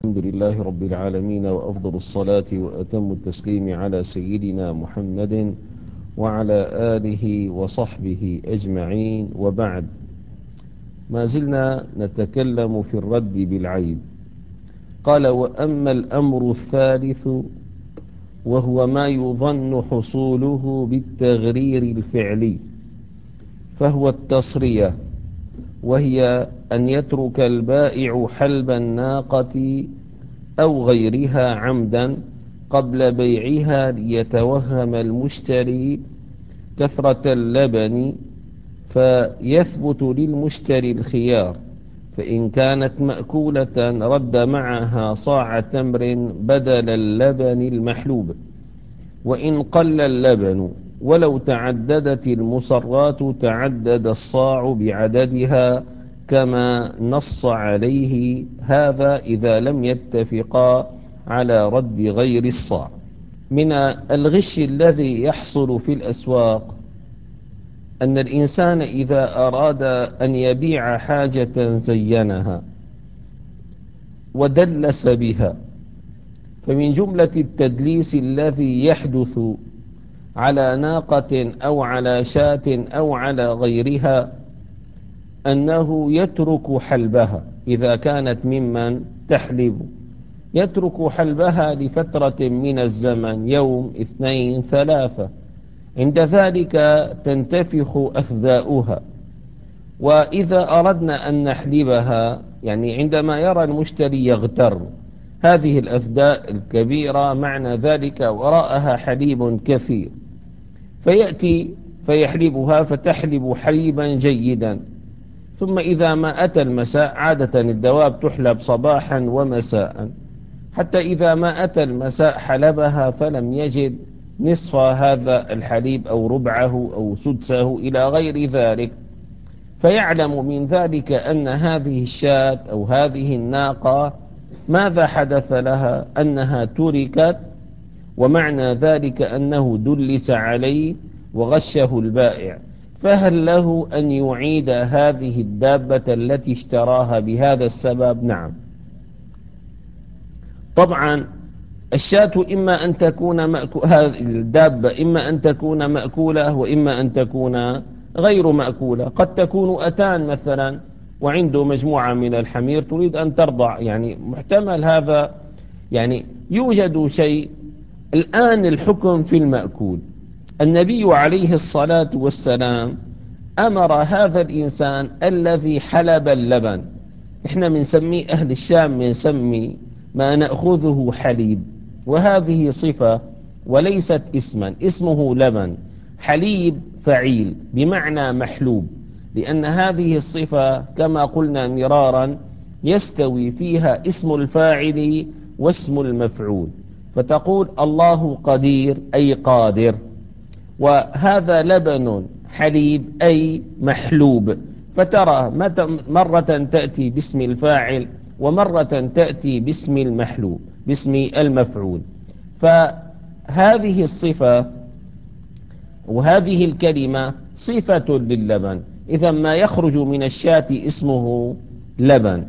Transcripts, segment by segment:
الحمد لله رب العالمين، وأفضل الصلاة وأتم التسليم على سيدنا محمد وعلى آله وصحبه أجمعين، وبعد. ما زلنا نتكلم في الرد بالعيب. قال: وأما الأمر الثالث وهو ما يظن حصوله بالتغرير الفعلي، فهو التصرية، وهي أن يترك البائع حلب الناقة أو غيرها عمدا قبل بيعها ليتوهم المشتري كثرة اللبن، فيثبت للمشتري الخيار. فإن كانت مأكولة رد معها صاع تمر بدل اللبن المحلوب. وإن قل اللبن ولو تعددت المصرات تعدد الصاع بعددها، كما نص عليه هذا إذا لم يتفقا على رد غير الصاع. من الغش الذي يحصل في الأسواق أن الإنسان إذا أراد أن يبيع حاجة زينها ودلس بها، فمن جملة التدليس الذي يحدث على ناقة أو على شاة أو على غيرها أنه يترك حلبها إذا كانت ممن تحلب، يترك حلبها لفترة من الزمن، يوم، اثنين، ثلاثة. عند ذلك تنتفخ أفذاؤها، وإذا أردنا أن نحلبها، يعني عندما يرى المشتري يغتر هذه الأفداء الكبيرة، معنى ذلك وراءها حليب كثير، فيأتي فيحلبها فتحلب حليبا جيدا. ثم إذا ما أتى المساء، عادة الدواب تحلب صباحا ومساء، حتى إذا ما أتى المساء حلبها فلم يجد نصف هذا الحليب أو ربعه أو سدسه إلى غير ذلك، فيعلم من ذلك أن هذه الشاة أو هذه الناقة ماذا حدث لها، أنها تركت، ومعنى ذلك أنه دلس عليه وغشه البائع. فهل له أن يعيد هذه الدابة التي اشتراها بهذا السبب؟ نعم. طبعا الشاة إما أن تكون هذه الدابة إما أن تكون مأكولة وإما أن تكون غير مأكولة. قد تكون أتان مثلا وعنده مجموعة من الحمير تريد أن ترضع، يعني محتمل هذا، يعني يوجد شيء. الآن الحكم في المأكول. النبي عليه الصلاة والسلام أمر هذا الإنسان الذي حلب اللبن، إحنا بنسميه أهل الشام بنسمي ما نأخذه حليب، وهذه صفة وليست اسما، اسمه لبن. حليب فعيل بمعنى محلوب، لأن هذه الصفة كما قلنا مرارا يستوي فيها اسم الفاعل واسم المفعول، فتقول الله قدير أي قادر، وهذا لبن حليب أي محلوب. فترى مرة تأتي باسم الفاعل ومرة تأتي باسم المحلوب، باسم المفعول. فهذه الصفة وهذه الكلمة صفة للبن، إذا ما يخرج من الشاة اسمه لبن.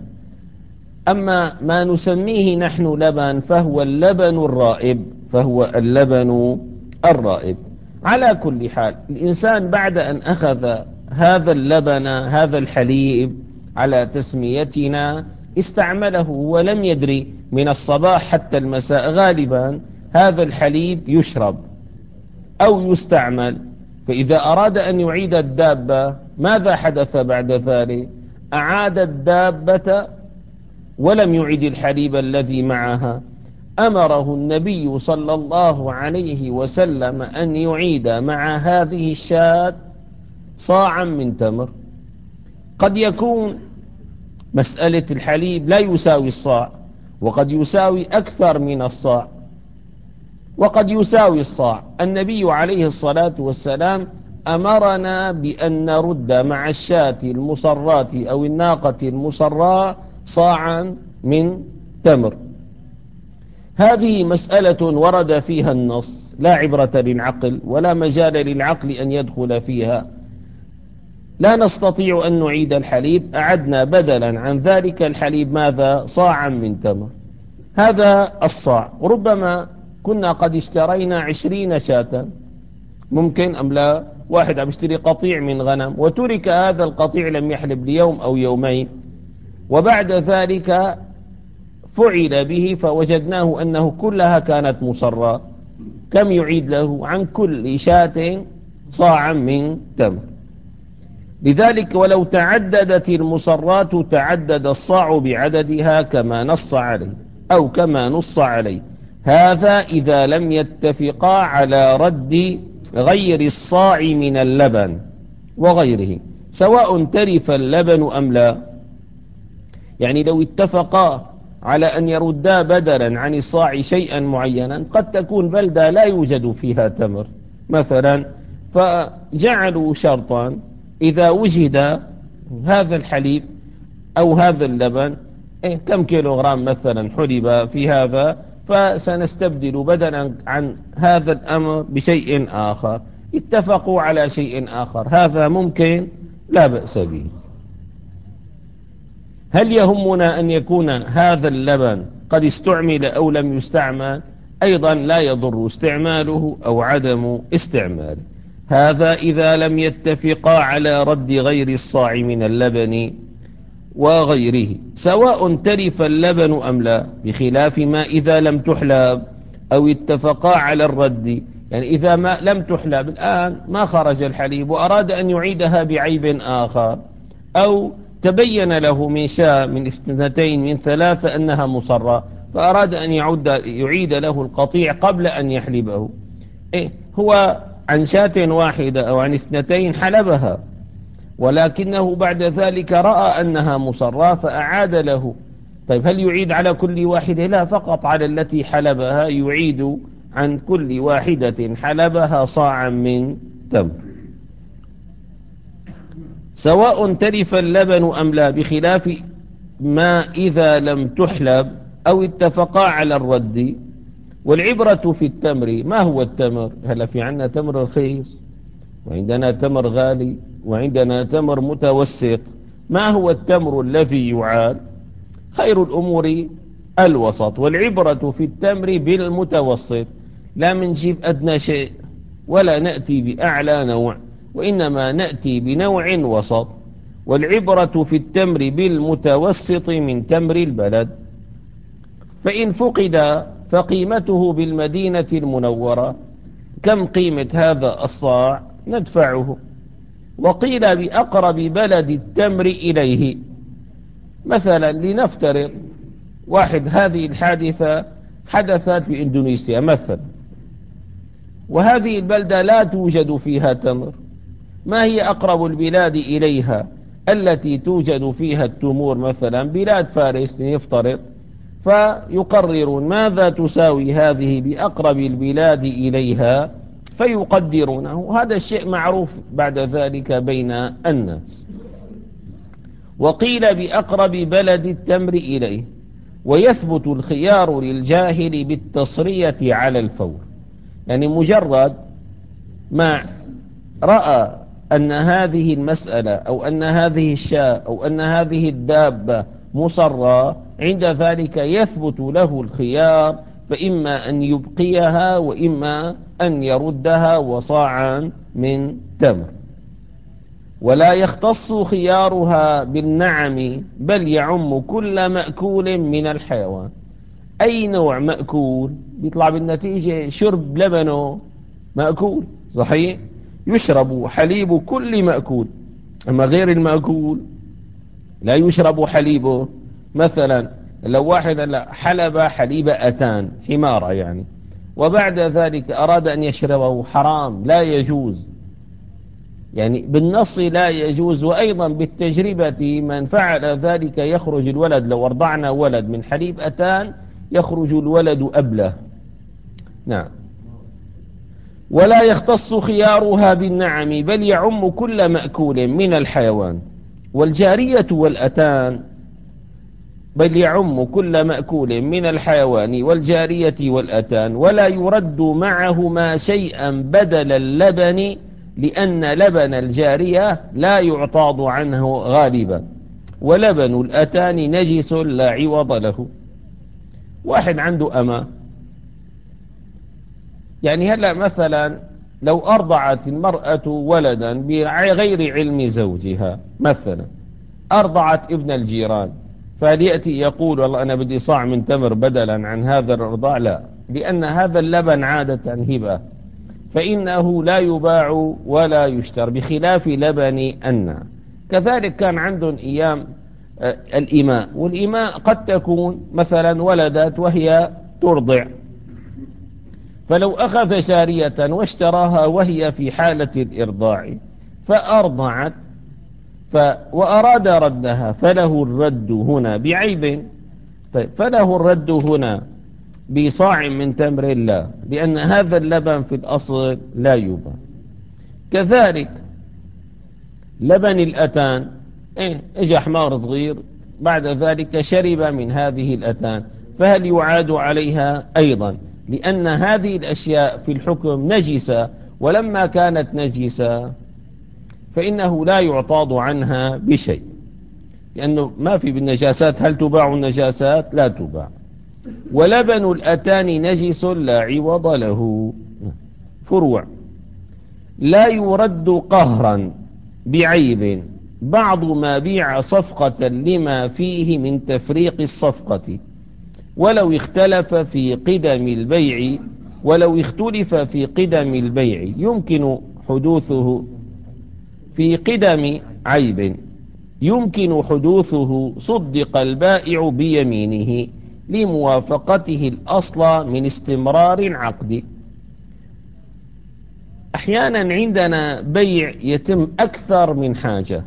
أما ما نسميه نحن لبن فهو اللبن الرائب، فهو اللبن الرائب. على كل حال، الإنسان بعد أن أخذ هذا اللبن، هذا الحليب على تسميتنا، استعمله ولم يدري من الصباح حتى المساء غالبا هذا الحليب يشرب أو يستعمل. فإذا أراد أن يعيد الدابة ماذا حدث بعد ذلك؟ أعاد الدابة ولم يعد الحليب الذي معها. أمره النبي صلى الله عليه وسلم أن يعيد مع هذه الشاة صاعا من تمر. قد يكون مسألة الحليب لا يساوي الصاع، وقد يساوي أكثر من الصاع، وقد يساوي الصاع. النبي عليه الصلاة والسلام أمرنا بأن نرد مع الشاة المصرات أو الناقة المصراة صاعا من تمر. هذه مسألة ورد فيها النص، لا عبرة للعقل ولا مجال للعقل أن يدخل فيها. لا نستطيع أن نعيد الحليب، أعدنا بدلا عن ذلك الحليب ماذا؟ صاعا من تمر. هذا الصاع. ربما كنا قد اشترينا 20 شاة، ممكن أم لا؟ واحد عم يشتري قطيع من غنم وترك هذا القطيع لم يحلب ليوم أو يومين، وبعد ذلك فعل به فوجدناه أنه كلها كانت مصرة. كم يعيد له؟ عن كل شاة صاعا من تمر. لذلك ولو تعددت المصرات تعدد الصاع بعددها كما نص عليه أو كما نص عليه. هذا إذا لم يتفقا على رد غير الصاع من اللبن وغيره، سواء ترف اللبن أم لا. يعني لو اتفقا على أن يردا بدلا عن الصاع شيئا معينا، قد تكون بلدة لا يوجد فيها تمر مثلا، فجعلوا شرطا إذا وجد هذا الحليب أو هذا اللبن كم كيلوغرام مثلا حلب في هذا، فسنستبدل بدلا عن هذا الأمر بشيء آخر. اتفقوا على شيء آخر، هذا ممكن لا بأس به. هل يهمنا أن يكون هذا اللبن قد استعمل أو لم يستعمل؟ أيضا لا يضر استعماله أو عدم استعماله. هذا إذا لم يتفقا على رد غير الصاع من اللبن وغيره، سواء ترف اللبن أم لا، بخلاف ما إذا لم تحلب أو اتفقا على الرد. يعني إذا ما لم تحلب الآن ما خرج الحليب وأراد أن يعيدها بعيب آخر، أو تبين له من شاة من اثنتين من ثلاثة أنها مصرة، فأراد أن يعيد له القطيع قبل أن يحلبه. هو عن شاة واحدة أو عن اثنتين حلبها، ولكنه بعد ذلك رأى أنها مصرة فأعاد له. طيب هل يعيد على كل واحدة؟ لا، فقط على التي حلبها يعيد عن كل واحدة حلبها صاعا من تمر، سواء تلف اللبن أم لا، بخلاف ما إذا لم تحلب أو اتفقا على الرد. والعبرة في التمر. ما هو التمر؟ هل في عندنا تمر رخيص وعندنا تمر غالي وعندنا تمر متوسط. ما هو التمر الذي يعاد؟ خير الأمور الوسط، والعبرة في التمر بالمتوسط، لا منجيب أدنى شيء ولا نأتي بأعلى نوع، وإنما نأتي بنوع وسط. والعبرة في التمر بالمتوسط من تمر البلد، فإن فقد فقيمته بالمدينة المنورة. كم قيمة هذا الصاع؟ ندفعه. وقيل بأقرب بلد التمر إليه. مثلا لنفترض واحد هذه الحادثة حدثت في إندونيسيا مثلا، وهذه البلدة لا توجد فيها تمر. ما هي أقرب البلاد إليها التي توجد فيها التمور؟ مثلا بلاد فارس لنفترض، فيقررون ماذا تساوي هذه بأقرب البلاد إليها فيقدرونه. هذا الشيء معروف بعد ذلك بين الناس. وقيل بأقرب بلد التمر إليه. ويثبت الخيار للجاهل بالتصرية على الفور. يعني مجرد ما رأى أن هذه المسألة أو أن هذه الشاة أو أن هذه الدابة مصرة، عند ذلك يثبت له الخيار، فإما أن يبقيها وإما أن يردها وصاعا من تمر. ولا يختص خيارها بالنعم، بل يعم كل مأكول من الحيوان. أي نوع مأكول بيطلع بالنتيجة شرب لبنه مأكول صحيح، يشرب حليب كل مأكول. أما غير المأكول لا يشرب حليبه. مثلا لو واحد حلب حليب أتان حمارة يعني، وبعد ذلك أراد أن يشربه، حرام لا يجوز، يعني بالنص لا يجوز. وأيضا بالتجربة من فعل ذلك يخرج الولد، لو أرضعنا ولد من حليب أتان يخرج الولد أبله. نعم. ولا يختص خيارها بالنعم، بل يعم كل مأكول من الحيوان. والجارية والأتان، بل يعم كل مأكول من الحيوان والجارية والأتان. ولا يرد معهما شيئا بدل اللبن، لأن لبن الجارية لا يعتاض عنه غالبا، ولبن الأتان نجس لا عوض له. واحد عنده أمة، يعني هلأ مثلا لو أرضعت المرأة ولدا بغير علم زوجها، مثلا أرضعت ابن الجيران، فهل يأتي يقول والله أنا بدي صاع من تمر بدلا عن هذا الرضاع؟ لا، لأن هذا اللبن عادة هبة، فإنه لا يباع ولا يشتر، بخلاف لبن النعم. كذلك كان عندهم أيام الإماء، والإماء قد تكون مثلا ولدت وهي ترضع، فلو أخذ جارية واشتراها وهي في حالة الإرضاع فأرضعت وأراد ردها فله الرد هنا بعيب. طيب، فله الرد هنا بصاع من تمر؟ لا، لأن هذا اللبن في الأصل لا يباع. كذلك لبن الأتان، اجى حمار صغير بعد ذلك شرب من هذه الأتان، فهل يعاد عليها؟ أيضا، لأن هذه الأشياء في الحكم نجسة، ولما كانت نجسة فإنه لا يعتاض عنها بشيء، لأنه ما في بالنجاسات. هل تباع النجاسات؟ لا تباع. ولبن الأتان نجس لا عوض له. فروع: لا يرد قهرا بعيب بعض ما بيع صفقة لما فيه من تفريق الصفقة، ولو اختلف في قدم البيع، ولو اختلف في قدم البيع يمكن حدوثه في قدم عيب يمكن حدوثه، صدق البائع بيمينه لموافقته الأصل من استمرار عقد. أحيانا عندنا بيع يتم أكثر من حاجة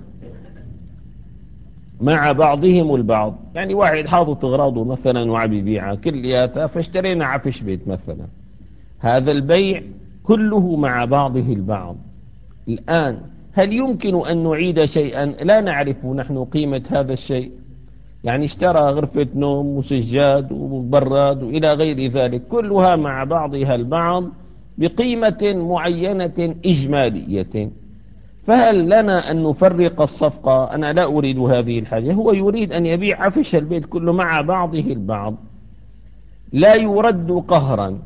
مع بعضهم البعض، يعني واحد حاطط أغراضه مثلا وعم يبيعها كلياتها، فاشترينا عفش بيت مثلا، هذا البيع كله مع بعضه البعض. الآن هل يمكن أن نعيد شيئا لا نعرف نحن قيمة هذا الشيء؟ يعني اشترى غرفة نوم وسجاد وبراد وإلى غير ذلك، كلها مع بعضها البعض بقيمة معينة إجمالية، فهل لنا أن نفرق الصفقة؟ أنا لا أريد هذه الحاجة، هو يريد أن يبيع عفش البيت كله مع بعضه البعض. لا يرد قهرا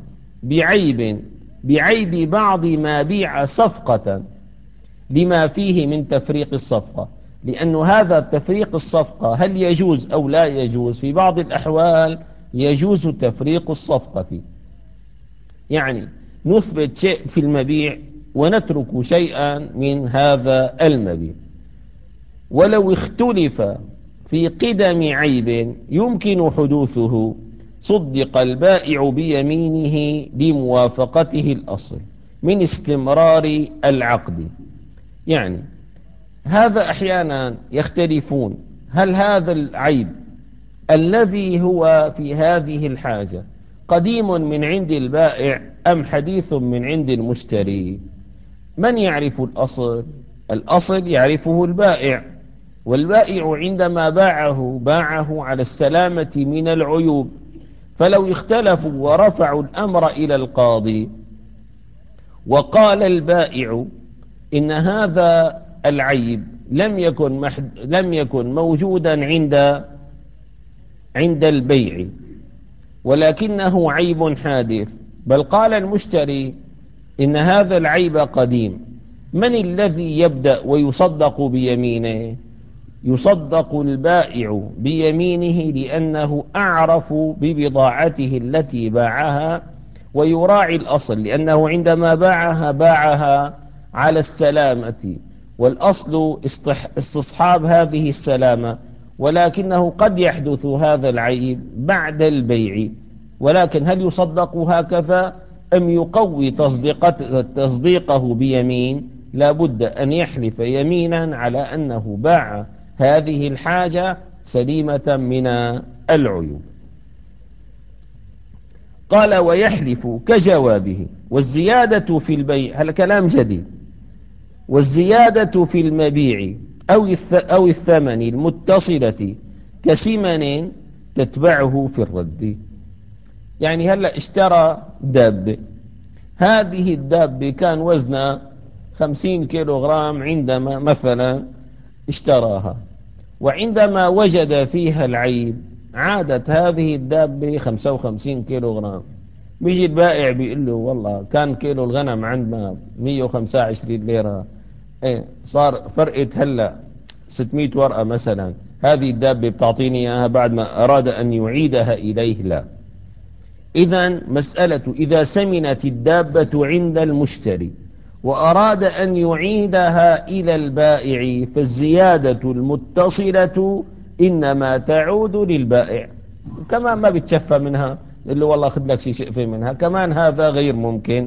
بعيب بعض ما بيع صفقة لما فيه من تفريق الصفقة، لأن هذا تفريق الصفقة هل يجوز أو لا يجوز؟ في بعض الأحوال يجوز تفريق الصفقة، يعني نثبت شيء في المبيع ونترك شيئا من هذا المبيع. ولو اختلف في قدم عيب يمكن حدوثه، صدق البائع بيمينه لموافقته الأصل من استمرار العقد. يعني هذا أحيانا يختلفون، هل هذا العيب الذي هو في هذه الحاجة قديم من عند البائع أم حديث من عند المشتري؟ من يعرف الأصل؟ الأصل يعرفه البائع، والبائع عندما باعه على السلامة من العيوب، فلو اختلفوا ورفعوا الأمر إلى القاضي وقال البائع إن هذا العيب لم يكن موجودا عند البيع، ولكنه عيب حادث، بل قال المشتري إن هذا العيب قديم، من الذي يبدأ ويصدق بيمينه؟ يصدق البائع بيمينه، لأنه أعرف ببضاعته التي باعها، ويراعي الأصل، لأنه عندما باعها على السلامة، والأصل استصحاب هذه السلامة، ولكنه قد يحدث هذا العيب بعد البيع. ولكن هل يصدق هكذا أم يقوي تصديقه بيمين؟ لا بد أن يحلف يمينا على أنه باع هذه الحاجة سليمة من العيوب. قال ويحلف كجوابه. والزيادة في البيع، هذا كلام جديد، والزيادة في المبيع أو الثمن المتصلة كسمن تتبعه في الرد. يعني هلأ اشترى دابة، هذه الدابة كان وزنها 50 كيلوغرام عندما مثلا اشتراها، وعندما وجد فيها العيب عادت هذه الدابة 55 كيلو غرام. بيجي البائع بيقول له والله كان كيلو الغنم عندنا 125 ليرة، ايه صار فرقت هلا 600 ورقة مثلا، هذه الدابة بتعطيني اياها بعد ما اراد ان يعيدها اليه؟ لا. اذا مسألة اذا سمنت الدابة عند المشتري واراد ان يعيدها الى البائع، فالزيادة المتصلة انما تعود للبائع. كمان ما بتشفى منها، اللي والله اخذ لك شيء شقفة منها، كمان هذا غير ممكن.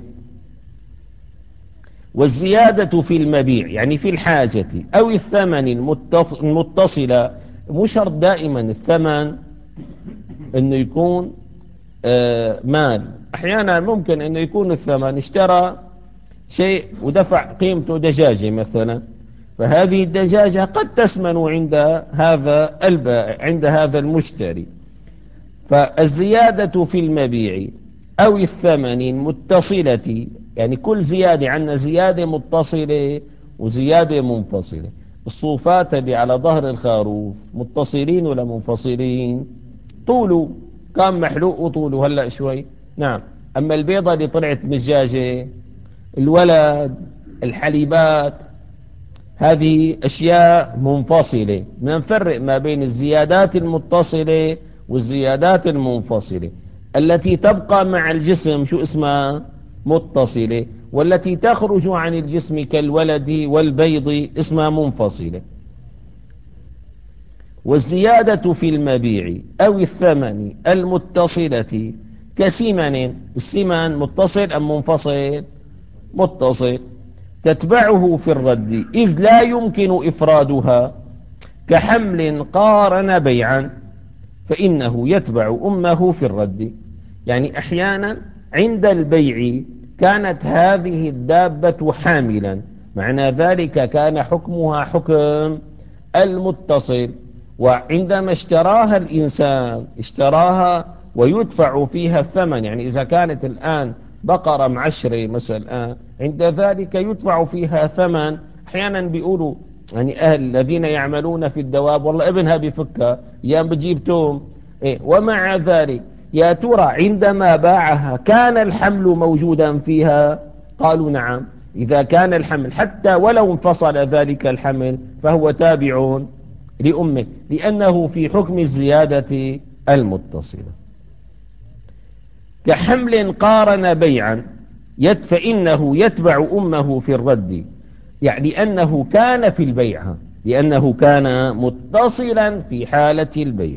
والزيادة في المبيع يعني في الحاجة أو الثمن المتصلة، مو شرط دائما الثمن أنه يكون مال. أحيانا ممكن أنه يكون الثمن اشترى شيء ودفع قيمته دجاجة مثلا، فهذه الدجاجة قد تثمن عند هذا البائع، عند هذا المشتري. فالزيادة في المبيع أو الثمن المتصلة، يعني كل زيادة، عندنا زيادة متصلة وزيادة منفصلة. الصوفات اللي على ظهر الخروف متصلين ولا منفصلين؟ طوله كان محلوق وطوله هلأ شوي، نعم. أما البيضة اللي طلعت مجاجة، الولد، الحليبات، هذه أشياء منفصلة. نفرق ما بين الزيادات المتصلة والزيادات المنفصلة. التي تبقى مع الجسم شو اسمها؟ متصلة. والتي تخرج عن الجسم كالولد والبيض اسمها منفصلة. والزيادة في المبيع أو الثمن المتصلة كسمن، السمن متصل أم منفصل؟ متصل. تتبعه في الرد إذ لا يمكن إفرادها، كحمل قارن بيعا فإنه يتبع أمه في الرد. يعني أحيانا عند البيع كانت هذه الدابة حاملا، معنى ذلك كان حكمها حكم المتصل. وعندما اشتراها الإنسان اشتراها ويدفع فيها الثمن، يعني إذا كانت الآن بقرة معشرة مثلا، عند ذلك يدفع فيها ثمن. أحيانا بيقولوا يعني أهل الذين يعملون في الدواب والله ابنها بفكها يا بجيب توم، إيه، ومع ذلك يا ترى عندما باعها كان الحمل موجودا فيها؟ قالوا نعم. إذا كان الحمل حتى ولو انفصل ذلك الحمل فهو تابع لأمه، لأنه في حكم الزيادة المتصلة. كحمل قارن بيعا فإنه يتبع أمه في الرد، يعني لأنه كان في البيع، لأنه كان متصلا في حالة البيع،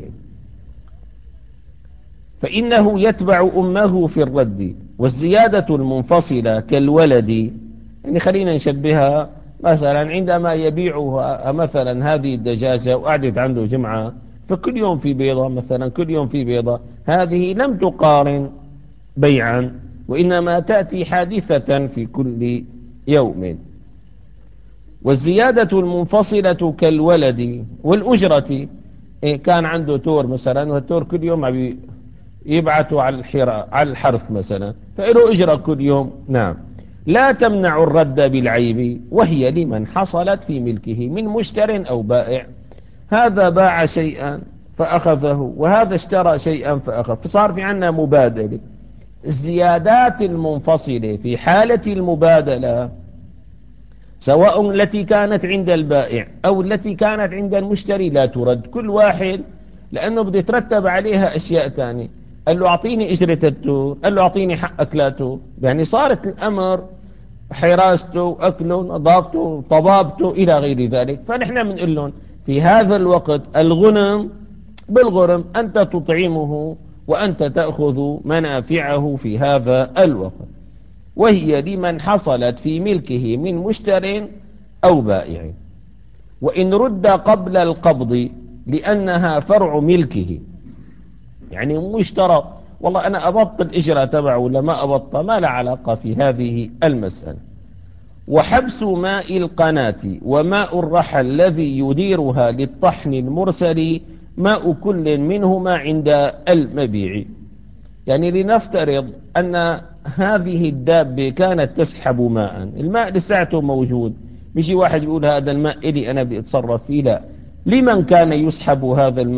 فإنه يتبع أمه في الرد. والزيادة المنفصلة كالولد، يعني خلينا نشبهها مثلا عندما يبيعها مثلا هذه الدجاجة وقعدت عنده جمعة، فكل يوم في بيضة مثلا، كل يوم في بيضة، هذه لم تقارن بيعا وإنما تأتي حادثة في كل يوم. والزيادة المنفصلة كالولد والأجرة، كان عنده تور مثلا، والتور كل يوم يبعثوا على الحرف مثلا، فإله إجرة كل يوم، نعم. لا تمنع الرد بالعيب وهي لمن حصلت في ملكه من مشتر أو بائع. هذا باع شيئا فأخذه وهذا اشترى شيئا فأخذ، فصار في عنا مبادلة. الزيادات المنفصلة في حالة المبادلة سواء التي كانت عند البائع أو التي كانت عند المشتري لا ترد، كل واحد لأنه بده يترتب عليها أشياء تانية. قال له أعطيني أجرة التور، قال له أعطيني حق أكلاته، يعني صارت الأمر حراسته، أكله، نظافته، طبابته إلى غير ذلك. فنحن بنقول لهم في هذا الوقت الغنم بالغرم، أنت تطعمه وأنت تأخذ منافعه في هذا الوقت، وهي لمن حصلت في ملكه من مشتر أو بائع. وإن رد قبل القبض لأنها فرع ملكه، يعني مشترط والله أنا أبطل إجرة تبعه ولا ما أبطل، ما لا علاقة في هذه المسألة. وحبس ماء القناة وماء الرحى الذي يديرها للطحن المرسل ماء كل منهما عند المبيع. يعني لنفترض أن هذه الدابة كانت تسحب ماء، الماء لساعته موجود، بيجي واحد يقول هذا الماء إلي أنا بدي أتصرف فيه، لا، لمن كان يسحب هذا الماء؟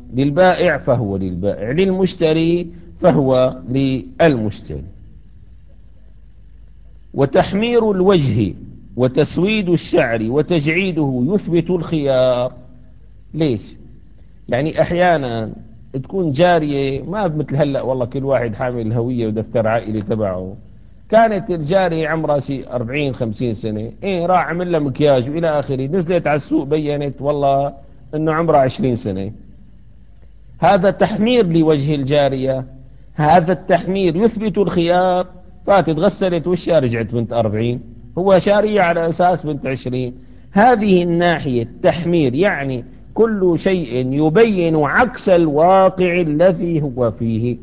للبائع فهو للبائع، للمشتري فهو للمشتري. وتحمير الوجه وتسويد الشعر وتجعيده يثبت الخيار. ليش؟ يعني أحيانا تكون جارية ما مثل هلأ، والله كل واحد حامل هوية ودفتر عائلي تبعه. كانت الجارية عمرها شيء 40 50 سنة، إيه راح عمل لها مكياج وإلى آخره، نزلت على السوق بينت والله إنه عمرها 20 سنة. هذا تحمير لوجه الجارية، هذا التحمير يثبت الخيار. فاتت غسلت وشها رجعت بنت 40، هو شارية على أساس بنت 20. هذه الناحية التحمير يعني كل شيء يبين عكس الواقع الذي هو فيه،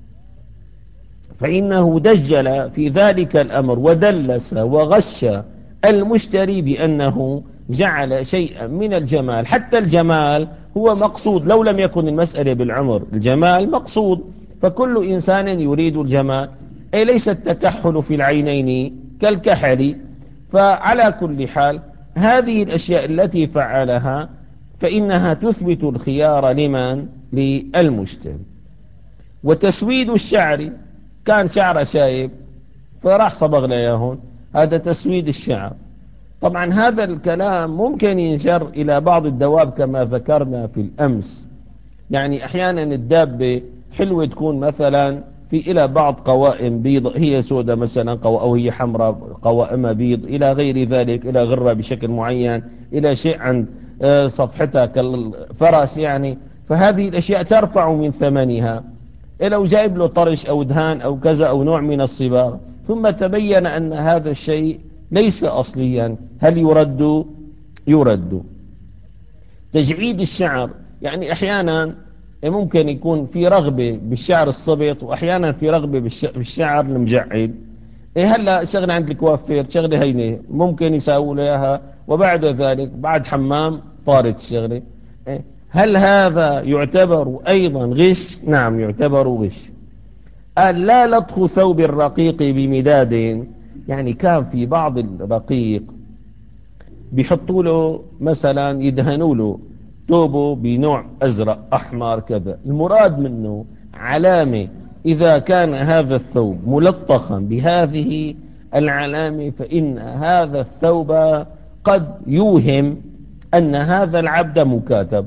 فإنه دجل في ذلك الأمر ودلس وغش المشتري بأنه جعل شيئا من الجمال، حتى الجمال هو مقصود، لو لم يكن المسألة بالعمر الجمال مقصود، فكل إنسان يريد الجمال، أي ليس التكحل في العينين كالكحل. فعلى كل حال هذه الأشياء التي فعلها فإنها تثبت الخيار لمن؟ للمشتري. وتسويد الشعر، كان شعره شايب فراح صبغ له اياهن، هذا تسويد الشعر. طبعا هذا الكلام ممكن ينجر إلى بعض الدواب كما ذكرنا في الأمس. يعني أحيانا الدابة حلوة تكون مثلا في إلى بعض قوائم بيض، هي سوداء مثلا أو هي حمراء قوائمها بيض إلى غير ذلك، إلى غرة بشكل معين، إلى شيء عند صفحتها كالفرس يعني. فهذه الأشياء ترفع من ثمنها. لو جايب له طرش أو دهان أو كذا أو نوع من الصباغ ثم تبين أن هذا الشيء ليس أصليا، هل يرد؟ يرد. تجعيد الشعر، يعني أحيانا ممكن يكون في رغبة بالشعر الصبط وأحيانا في رغبة بالشعر المجعد. هلا شغلة عند الكوافير شغلة هينة ممكن يساوي له إياها، وبعد ذلك بعد حمام طارت الشغلة. هل هذا يعتبر أيضا غش؟ نعم يعتبر غش. قال لا لطخ ثوب الرقيق بمداد، يعني كان في بعض الرقيق بيحطوا له مثلا يدهنوا له ثوبه بنوع أزرق أحمر كذا، المراد منه علامة، إذا كان هذا الثوب ملطخا بهذه العلامة فإن هذا الثوب قد يوهم أن هذا العبد مكاتب.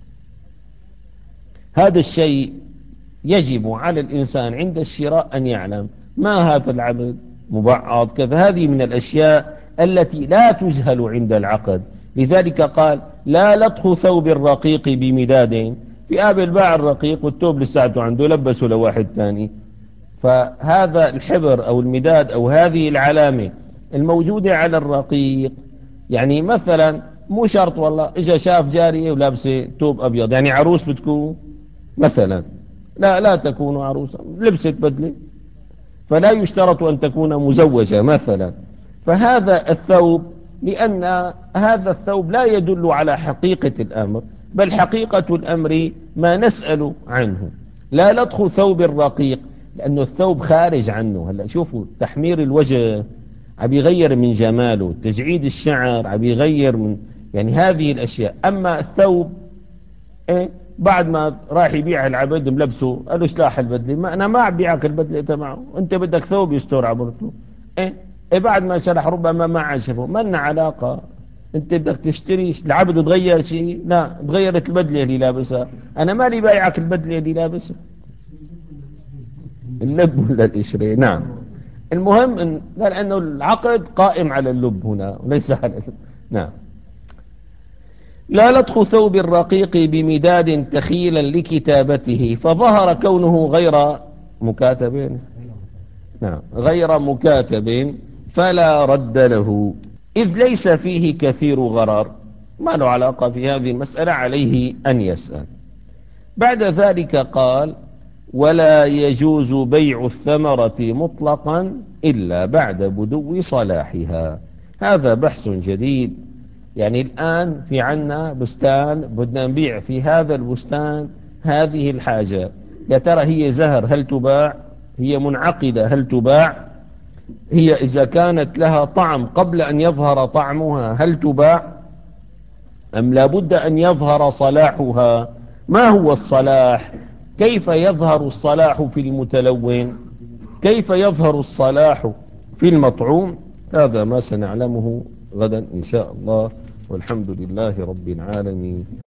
هذا الشيء يجب على الإنسان عند الشراء أن يعلم ما هذا العبد مبعض كذا، هذه من الأشياء التي لا تجهل عند العقد. لذلك قال لا لطخ ثوب الرقيق بمداد، في قابل باع الرقيق والثوب لساعته عنده لبسه لواحد ثاني. فهذا الحبر أو المداد أو هذه العلامة الموجودة على الرقيق، يعني مثلا مو شرط والله إجا شاف جارية ولابسة ثوب أبيض، يعني عروس بتكون مثلا، لا تكون عروسا، لبست بدلة، فلا يشترط أن تكون مزوجة مثلا. فهذا الثوب، لأن هذا الثوب لا يدل على حقيقة الأمر، بل حقيقة الأمر ما نسأل عنه. لا لطخ ثوب الرقيق، لأنه الثوب خارج عنه. هلا شوفوا تحمير الوجه عم يغير من جماله، تجعيد الشعر عم يغير من، يعني هذه الأشياء. أما الثوب إيه بعد ما راح يبيع العبد ملبسه قال له اشلاح البدله، ما انا ما عم بيعك البدله تبعه، انت بدك ثوب يستر عبرته. إيه بعد ما شرح ربما ما عجبه، ما لنا علاقه، انت بدك تشتري العبد تغير شيء؟ لا تغيرت البدله اللي لابسها، انا مالي بايعك البدله اللي لابسها. اللب ولا القشره؟ نعم. المهم ان قال انه العقد قائم على اللب هنا وليس على اللب. نعم. لا لطخ ثوب الرقيق بمداد تخيلا لكتابته، فظهر كونه غير مكاتب. نعم غير مكاتب فلا رد له، إذ ليس فيه كثير غرر. ما له علاقة في هذه المسألة، عليه أن يسأل. بعد ذلك قال ولا يجوز بيع الثمرة مطلقا إلا بعد بدو صلاحها. هذا بحث جديد. يعني الآن في عنا بستان بدنا نبيع في هذا البستان هذه الحاجة، يا ترى هي زهر هل تباع؟ هي منعقدة هل تباع؟ هي إذا كانت لها طعم قبل أن يظهر طعمها هل تباع؟ أم لابد أن يظهر صلاحها ما هو الصلاح؟ كيف يظهر الصلاح في المتلون؟ كيف يظهر الصلاح في المطعوم؟ هذا ما سنعلمه غدا إن شاء الله، والحمد لله رب العالمين.